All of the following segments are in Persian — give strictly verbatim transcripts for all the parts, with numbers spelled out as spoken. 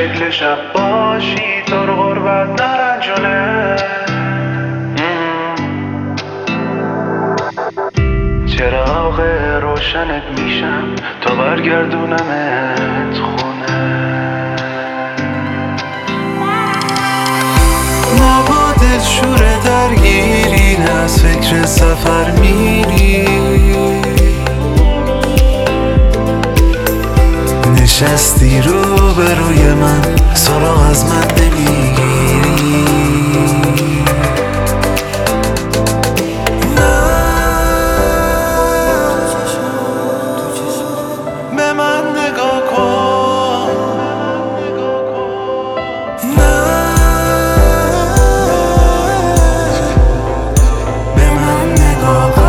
شکل شب باشی تو رو غربت نرنجونه. چراغ روشنت میشم تا برگردونمت خونه. نه با دلشور درگیری، نه از فکر سفر میری. نشستی رو به روی من، سراغ از من نمیگیری. به من نگاه کن، نه به من نگاه کن.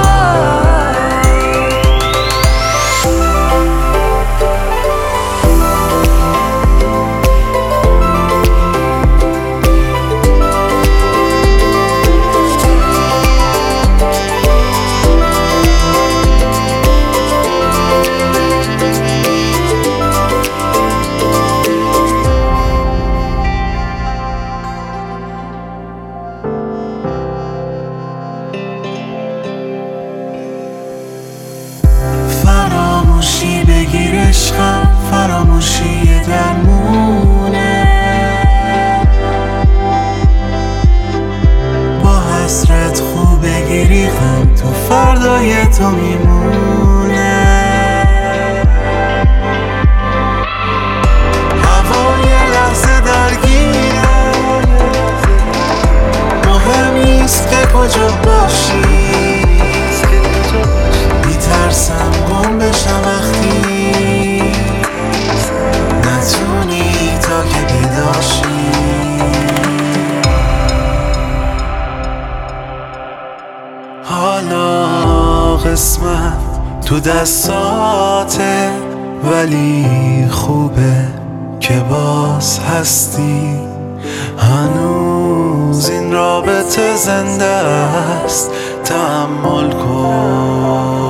فراموشی بگیر عشقم، فراموشی درمونه. با حسرت خوب بگیری غم تو فردای تو میمونه. هوای لحظه درگیره، مهم نیست که کجا باشی. میترسم گم بشم وقتی نتونی تا که پیداشی. حالا قسمت تو دستاته، ولی خوبه که باز هستی. هنوز این رابطه زنده است، تحمل کن.